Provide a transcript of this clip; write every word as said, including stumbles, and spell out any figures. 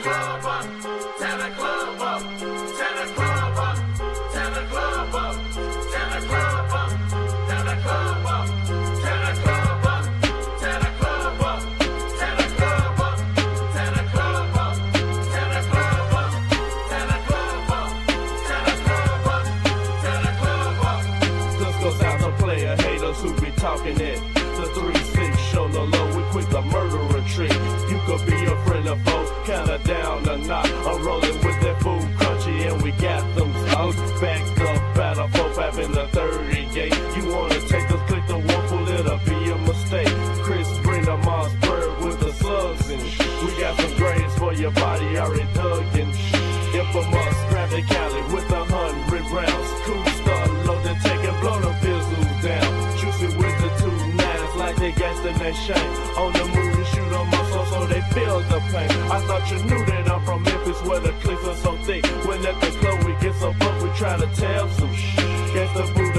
club up, tear the club up, tear the club up, tear the club up, tear the club up, tear the club up, tear the club up, tear the club up, tear the club up, tear the club up, tear the club up, tear the club up, tear the club up, tear the club up. This goes out to player haters who be talking it. The three six show no low, we quick the murderer trick. You could be a friend or foe, kinda down or not. I'm rolling with that food crunchy and we got them slugs. Backed up at a four five in the thirty-eight. You wanna take us, click the one pull, it'll be a mistake. Chris bring the Mossberg with the slugs and we got some grades for your body already dug and infamous, grab the Cali with a hundred rounds. Cool stuff, load the tank and blow the pistols down. Juicy with the two nines like they gangsta and shame. On the move to shoot on my soul so they feel the pain. I thought you knew that I'm from Memphis where the clips are so thick. When at the club we get so bumped we try to tell some shit. Gangsta booty